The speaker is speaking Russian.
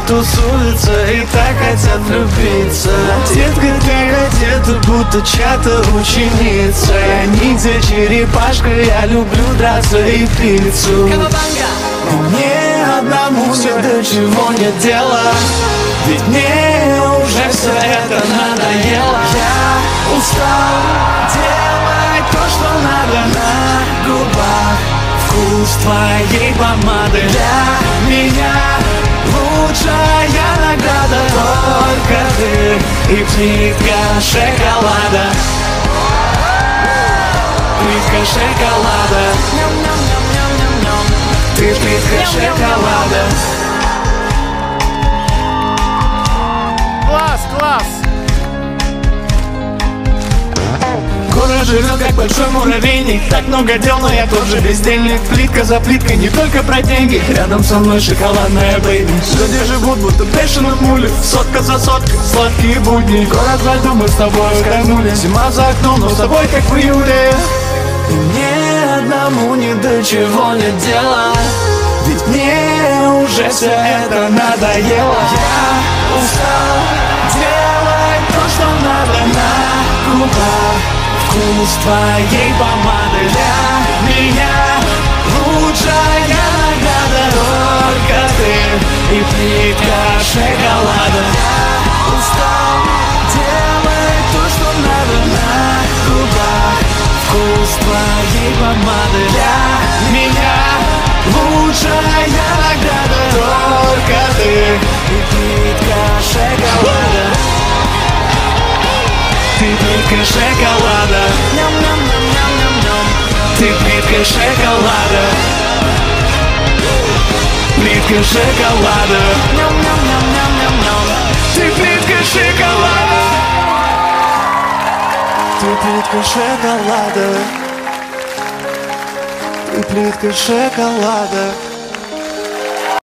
тусуются и так хотят влюбиться. Детка как одета, будто чья-то ученица. Я ниндзя, черепашка, я люблю драться и пиццу. Мне одному все до чего нет дела, ведь мне уже все это надоело. Я устал делать то, что надо на губах. Вкус твоей помады для меня лучшая награда. Только ты и плитка шоколада. Плитка шоколада. Ты плитка шоколада. Класс, класс! Город живет как большой муравейник. Так много дел, но я тоже бездельник. Плитка за плиткой, не только про деньги. Рядом со мной шоколадная бэйби. Люди живут будто бешеные мули. Сотка за соткой, сладкие будни. Город во льду, мы с тобой утонули. Зима за окном, но с тобой как в июле. И мне одному ни до чего нет дела, ведь мне уже все это надоело. Я устал делать то, что надо на губах. Вкус твоей помады для меня лучшая награда. Только ты и плитка шоколада. Я устал делать то, что надо на губах. Вкус твоей помады для меня лучшая награда. Только ты и плитка шоколада. Ты плитка шоколада. Ты плитка шоколада. Плитка шоколада. Ты плитка шоколада. Ты плитка шоколада. Ты плитка шоколада.